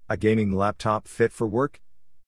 A gaming laptop fit for work?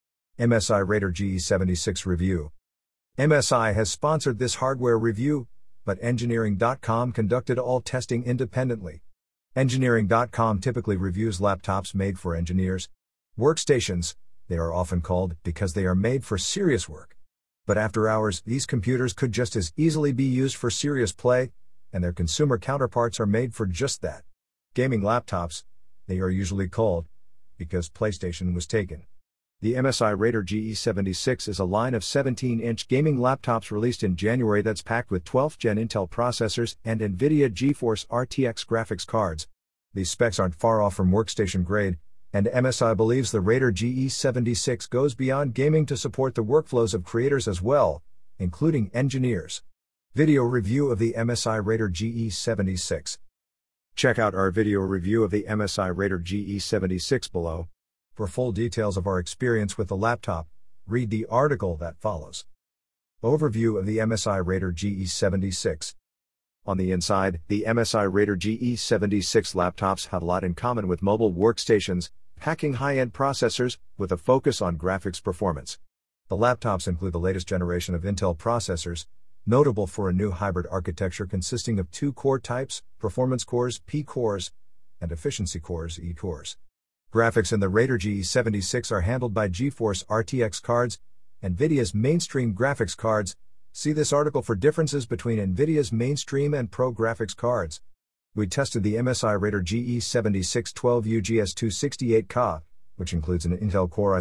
MSI Raider GE76 review. MSI has sponsored this hardware review, but Engineering.com conducted all testing independently. Engineering.com typically reviews laptops made for engineers. Workstations, they are often called because they are made for serious work. But after hours, these computers could just as easily be used for serious play, and their consumer counterparts are made for just that. Gaming laptops, they are usually called, because PlayStation was taken. The MSI Raider GE76 is a line of 17-inch gaming laptops released in January that's packed with 12th Gen Intel processors and NVIDIA GeForce RTX graphics cards. These specs aren't far off from workstation grade, and MSI believes the Raider GE76 goes beyond gaming to support the workflows of creators as well, including engineers. Video review of the MSI Raider GE76. Check out our video review of the MSI Raider GE76 below. For full details of our experience with the laptop, read the article that follows. Overview of the MSI Raider GE76. On the inside, the MSI Raider GE76 laptops have a lot in common with mobile workstations, packing high-end processors with a focus on graphics performance. The laptops include the latest generation of Intel processors, notable for a new hybrid architecture consisting of two core types, performance cores P cores, and efficiency cores E cores. Graphics in the Raider GE76 are handled by GeForce RTX cards, NVIDIA's mainstream graphics cards. See this article for differences between NVIDIA's mainstream and pro graphics cards. We tested the MSI Raider GE76 12UGS268K, which includes an Intel Core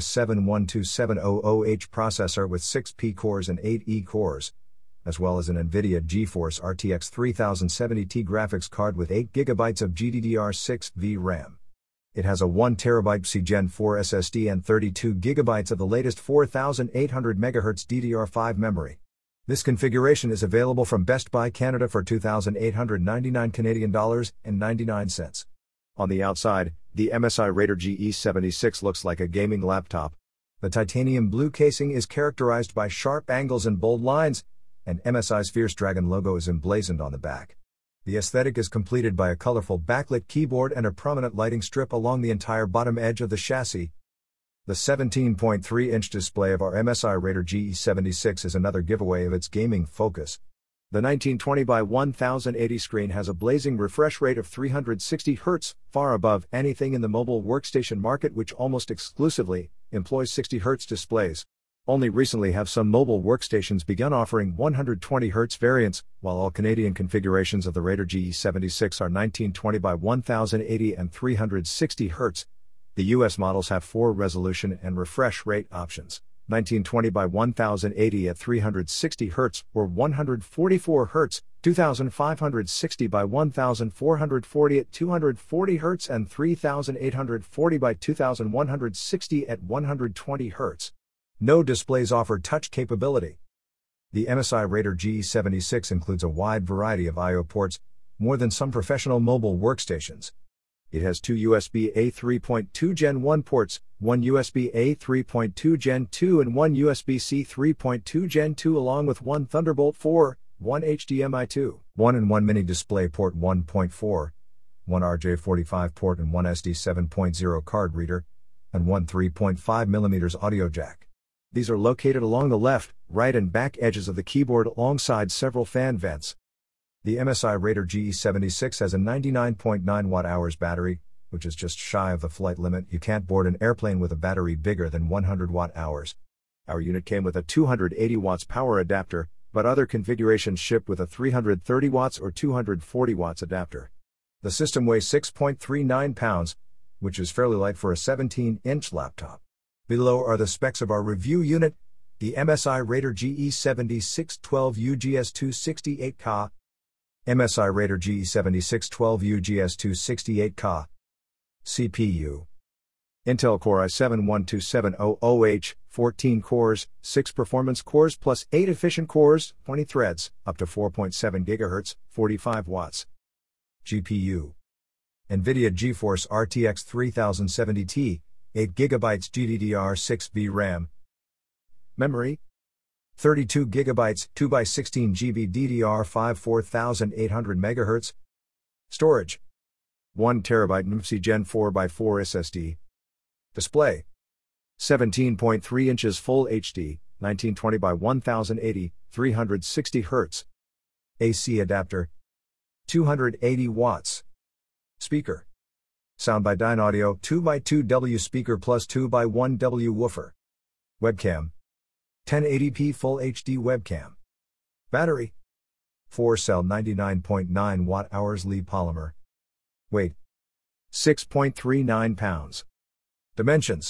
i7-12700H processor with 6 P cores and 8 E cores, as well as an NVIDIA GeForce RTX 3070T graphics card with 8GB of GDDR6 VRAM. It has a 1TB Gen 4 SSD and 32GB of the latest 4800 MHz DDR5 memory. This configuration is available from Best Buy Canada for $2,899 Canadian dollars and 99 cents. On the outside, the MSI Raider GE76 looks like a gaming laptop. The titanium blue casing is characterized by sharp angles and bold lines, and MSI's Fierce Dragon logo is emblazoned on the back. The aesthetic is completed by a colorful backlit keyboard and a prominent lighting strip along the entire bottom edge of the chassis. The 17.3-inch display of our MSI Raider GE76 is another giveaway of its gaming focus. The 1920 by 1080 screen has a blazing refresh rate of 360 Hz, far above anything in the mobile workstation market, which almost exclusively employs 60 Hz displays. Only recently have some mobile workstations begun offering 120 Hz variants, while all Canadian configurations of the Raider GE76 are 1920 by 1080 and 360 Hz. The US models have 4 resolution and refresh rate options: 1920 by 1080 at 360 Hz or 144 Hz, 2560 by 1440 at 240 Hz, and 3840 by 2160 at 120 Hz. No displays offer touch capability. The MSI Raider GE76 includes a wide variety of I/O ports, more than some professional mobile workstations. It has 2 USB-A 3.2 Gen 1 ports, 1 USB-A 3.2 Gen 2 and 1 USB-C 3.2 Gen 2, along with 1 Thunderbolt 4, 1 HDMI 2, 1 and 1 mini display port 1.4, 1 RJ45 port and 1 SD 7.0 card reader, and 1 3.5mm audio jack. These are located along the left, right and back edges of the keyboard alongside several fan vents. The MSI Raider GE76 has a 99.9 watt-hours battery, which is just shy of the flight limit. You can't board an airplane with a battery bigger than 100 watt-hours. Our unit came with a 280 watts power adapter, but other configurations ship with a 330 watts or 240 watts adapter. The system weighs 6.39 pounds, which is fairly light for a 17-inch laptop. Below are the specs of our review unit, the MSI Raider GE76 12UGS268K. MSI Raider GE76 12UGS268K. CPU. Intel Core i7-12700H, 14 cores, 6 performance cores plus 8 efficient cores, 20 threads, up to 4.7 GHz, 45 watts. GPU. NVIDIA GeForce RTX 3070T, 8GB GDDR6 VRAM. Memory: 32GB 2x16GB DDR5 4800 MHz. Storage: 1TB NVIDIA Gen 4x4 SSD. Display: 17.3 inches Full HD, 1920 by 1080, 360 Hz. AC adapter. 280 watts. Speaker. Sound by Dynaudio 2x2W speaker plus 2x1W woofer. Webcam. 1080p Full HD webcam. Battery. 4-cell 99.9 watt-hours Li polymer. Weight. 6.39 pounds. Dimensions.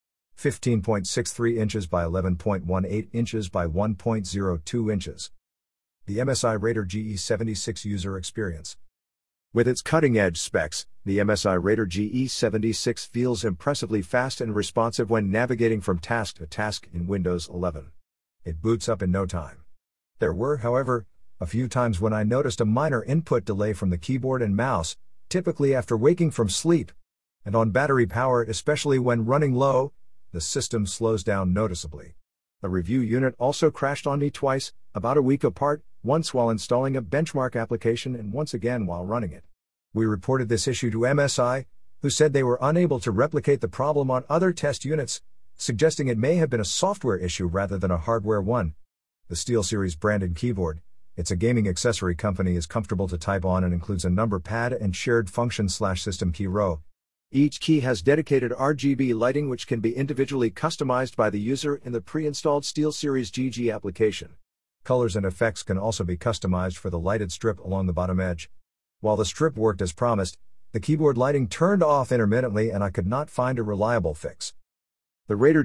15.63 inches by 11.18 inches by 1.02 inches. The MSI Raider GE76 user experience. With its cutting-edge specs, the MSI Raider GE76 feels impressively fast and responsive when navigating from task to task in Windows 11. It boots up in no time. There were, however, a few times when I noticed a minor input delay from the keyboard and mouse, typically after waking from sleep. And on battery power, especially when running low, the system slows down noticeably. The review unit also crashed on me twice, about a week apart, once while installing a benchmark application and once again while running it. We reported this issue to MSI, who said they were unable to replicate the problem on other test units, suggesting it may have been a software issue rather than a hardware one. The SteelSeries branded keyboard, it's a gaming accessory company, is comfortable to type on and includes a number pad and shared function/system key row. Each key has dedicated RGB lighting which can be individually customized by the user in the pre-installed SteelSeries GG application. Colors and effects can also be customized for the lighted strip along the bottom edge. While the strip worked as promised, the keyboard lighting turned off intermittently and I could not find a reliable fix. The Raider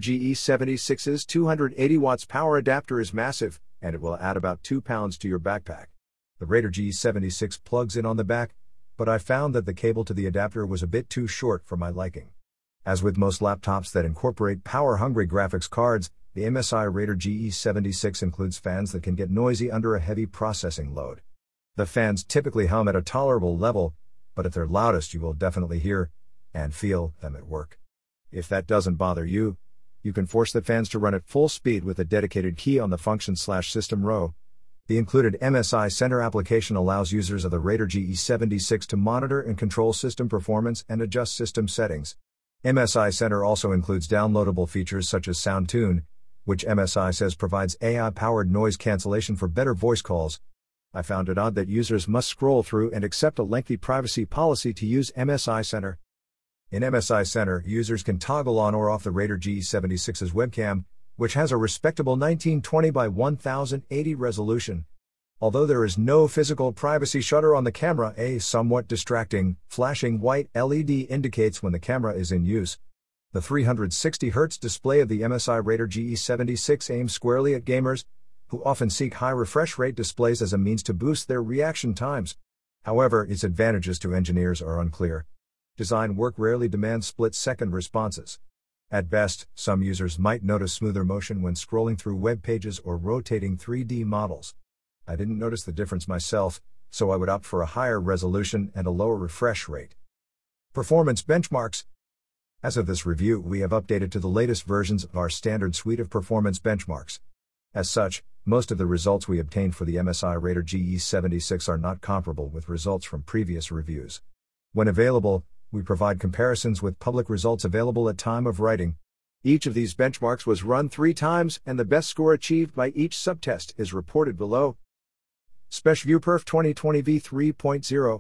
GE76's 280 watts power adapter is massive, and it will add about 2 pounds to your backpack. The Raider GE76 plugs in on the back, but I found that the cable to the adapter was a bit too short for my liking. As with most laptops that incorporate power-hungry graphics cards, the MSI Raider GE76 includes fans that can get noisy under a heavy processing load. The fans typically hum at a tolerable level, but at their loudest you will definitely hear and feel them at work. If that doesn't bother you, you can force the fans to run at full speed with a dedicated key on the function/system row. The included MSI Center application allows users of the Raider GE76 to monitor and control system performance and adjust system settings. MSI Center also includes downloadable features such as SoundTune, which MSI says provides AI-powered noise cancellation for better voice calls. I found it odd that users must scroll through and accept a lengthy privacy policy to use MSI Center. In MSI Center, users can toggle on or off the Raider GE76's webcam, which has a respectable 1920 by 1080 resolution. Although there is no physical privacy shutter on the camera, a somewhat distracting, flashing white LED indicates when the camera is in use. The 360 Hz display of the MSI Raider GE76 aims squarely at gamers, who often seek high refresh rate displays as a means to boost their reaction times. However, its advantages to engineers are unclear. Design work rarely demands split-second responses. At best, some users might notice smoother motion when scrolling through web pages or rotating 3D models. I didn't notice the difference myself, so I would opt for a higher resolution and a lower refresh rate. Performance benchmarks. As of this review, we have updated to the latest versions of our standard suite of performance benchmarks. As such, most of the results we obtained for the MSI Raider GE76 are not comparable with results from previous reviews. When available, we provide comparisons with public results available at time of writing. Each of these benchmarks was run 3 times, and the best score achieved by each subtest is reported below. SpecViewPerf 2020 v3.0.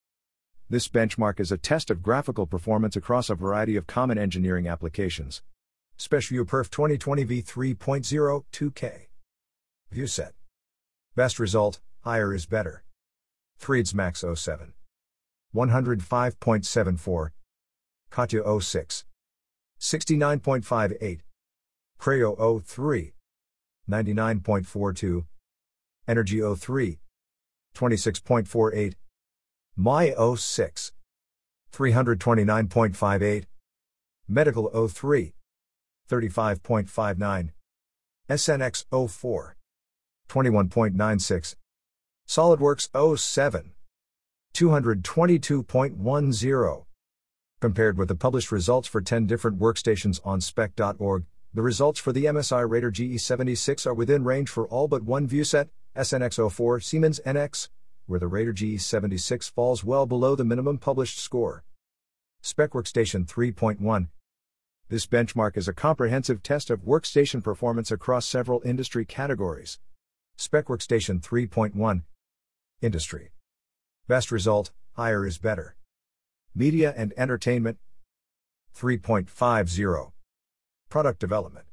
This benchmark is a test of graphical performance across a variety of common engineering applications. SpecViewPerf 2020 v3.0 2K. ViewSet. Best result, higher is better. Threads Max 07. 105.74. Katya 06. 69.58. Creo 03. 99.42. Energy 03. 26.48. My 06. 329.58. Medical 03. 35.59. SNX 04. 21.96. SolidWorks 07. 222.10. Compared with the published results for 10 different workstations on spec.org, the results for the MSI Raider GE76 are within range for all but one viewset, SNX 04 Siemens NX, where the Raider GE76 falls well below the minimum published score. Spec Workstation 3.1. This benchmark is a comprehensive test of workstation performance across several industry categories. Spec Workstation 3.1 Industry. Best result, higher is better. Media and Entertainment 3.50. Product Development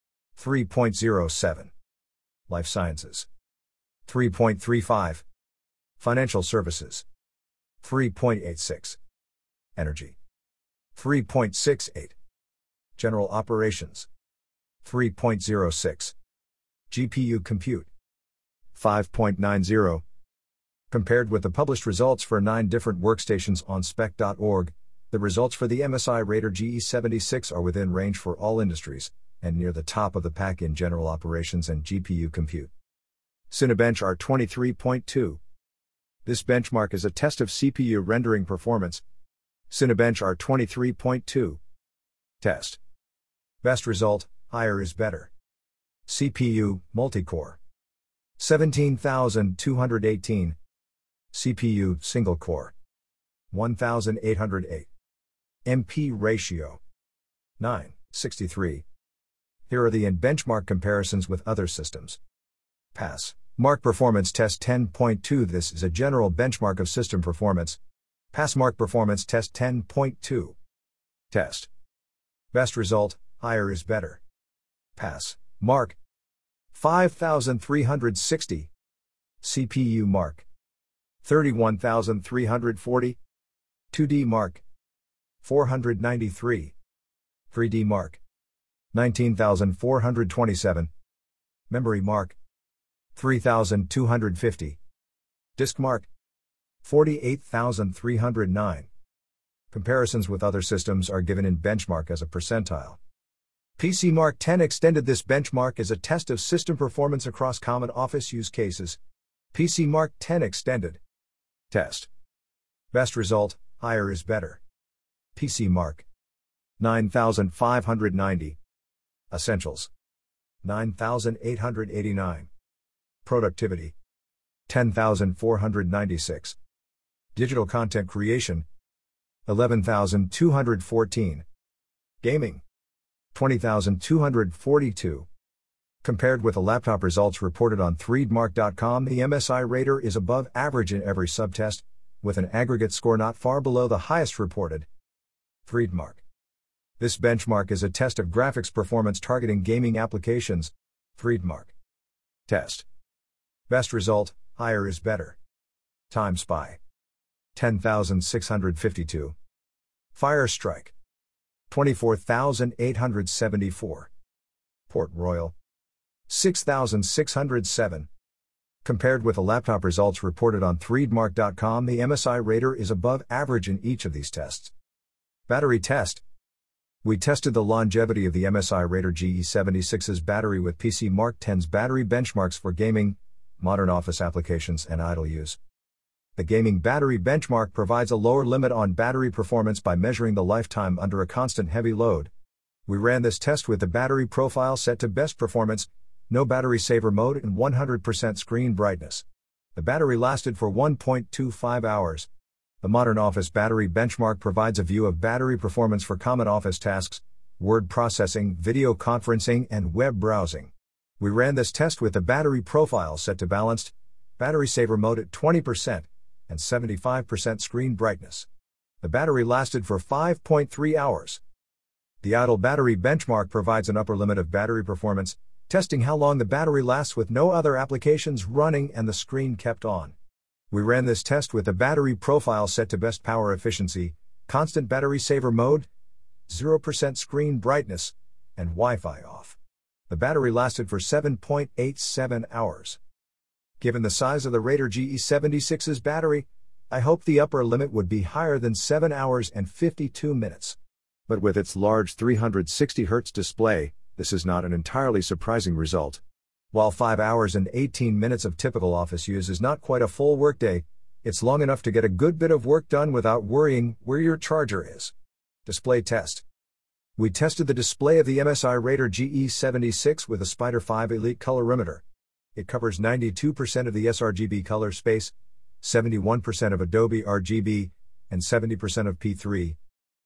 3.07. Life Sciences 3.35. Financial Services 3.86. Energy 3.68. General Operations 3.06. GPU Compute 5.90. Compared with the published results for 9 different workstations on spec.org, the results for the MSI Raider GE76 are within range for all industries, and near the top of the pack in general operations and GPU compute. Cinebench R23.2. This benchmark is a test of CPU rendering performance. Cinebench R23.2 Test. Best result, higher is better. CPU, multi-core 17,218. CPU, single core 1,808. MP ratio 9:63. Here are the in-benchmark comparisons with other systems. Pass. Mark Performance Test 10.2. This is a general benchmark of system performance. Pass Mark Performance Test 10.2. Test. Best result, higher is better. Pass. Mark 5,360. CPU mark 31,340. 2D mark 493. 3D mark 19,427. Memory mark 3,250. Disk mark 48,309. Comparisons with other systems are given in benchmark as a percentile. PC Mark 10 Extended. This benchmark is a test of system performance across common office use cases. PC Mark 10 Extended. Test. Best result, higher is better. PC Mark 9,590. Essentials 9,889. Productivity 10,496. Digital content creation 11,214. Gaming 20,242. Compared with the laptop results reported on ThreedMark.com, the MSI Raider is above average in every subtest, with an aggregate score not far below the highest reported. ThreedMark. This benchmark is a test of graphics performance targeting gaming applications. ThreedMark. Test. Best result, higher is better. Time Spy 10,652. Firestrike 24,874. Port Royal 6,607. Compared with the laptop results reported on ThreedMark.com, the MSI Raider is above average in each of these tests. Battery test. We tested the longevity of the MSI Raider GE76's battery with PC Mark 10's battery benchmarks for gaming, modern office applications, and idle use. The gaming battery benchmark provides a lower limit on battery performance by measuring the lifetime under a constant heavy load. We ran this test with the battery profile set to best performance, no battery saver mode, and 100% screen brightness. The battery lasted for 1.25 hours. The Modern Office Battery Benchmark provides a view of battery performance for common office tasks, word processing, video conferencing, and web browsing. We ran this test with the battery profile set to balanced, battery saver mode at 20%, and 75% screen brightness. The battery lasted for 5.3 hours. The Idle Battery Benchmark provides an upper limit of battery performance, testing how long the battery lasts with no other applications running and the screen kept on. We ran this test with the battery profile set to best power efficiency, constant battery saver mode, 0% screen brightness, and Wi-Fi off. The battery lasted for 7.87 hours. Given the size of the Raider GE76's battery, I hoped the upper limit would be higher than 7 hours and 52 minutes. But with its large 360 Hz display, this is not an entirely surprising result. While 5 hours and 18 minutes of typical office use is not quite a full workday, it's long enough to get a good bit of work done without worrying where your charger is. Display test. We tested the display of the MSI Raider GE76 with a Spider 5 Elite colorimeter. It covers 92% of the sRGB color space, 71% of Adobe RGB, and 70% of P3.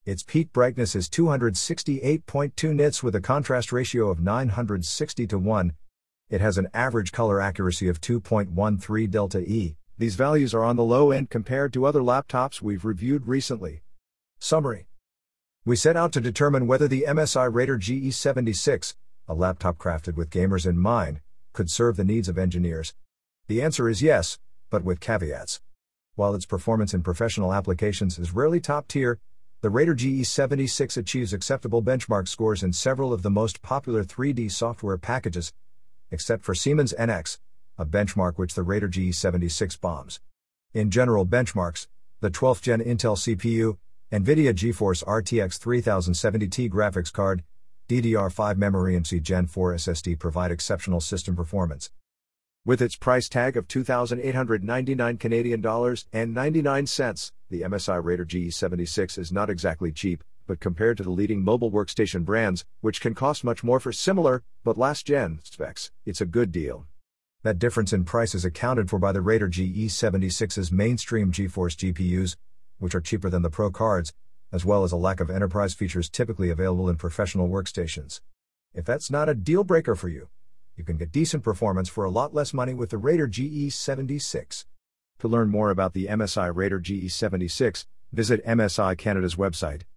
Its peak brightness is 268.2 nits with a contrast ratio of 960 to 1. It has an average color accuracy of 2.13 delta E. These values are on the low end compared to other laptops we've reviewed recently. Summary. We set out to determine whether the MSI Raider GE76, a laptop crafted with gamers in mind, could serve the needs of engineers. The answer is yes, but with caveats. While its performance in professional applications is rarely top tier, the Raider GE76 achieves acceptable benchmark scores in several of the most popular 3D software packages, except for Siemens NX, a benchmark which the Raider GE76 bombs. In general benchmarks, the 12th Gen Intel CPU, NVIDIA GeForce RTX 3070 graphics card, DDR5 memory and Gen 4 SSD provide exceptional system performance. With its price tag of $2,899 Canadian dollars and 99 cents, the MSI Raider GE76 is not exactly cheap, but compared to the leading mobile workstation brands, which can cost much more for similar, but last-gen, specs, it's a good deal. That difference in price is accounted for by the Raider GE76's mainstream GeForce GPUs, which are cheaper than the Pro cards, as well as a lack of enterprise features typically available in professional workstations. If that's not a deal-breaker for you, you can get decent performance for a lot less money with the Raider GE76. To learn more about the MSI Raider GE76, visit MSI Canada's website.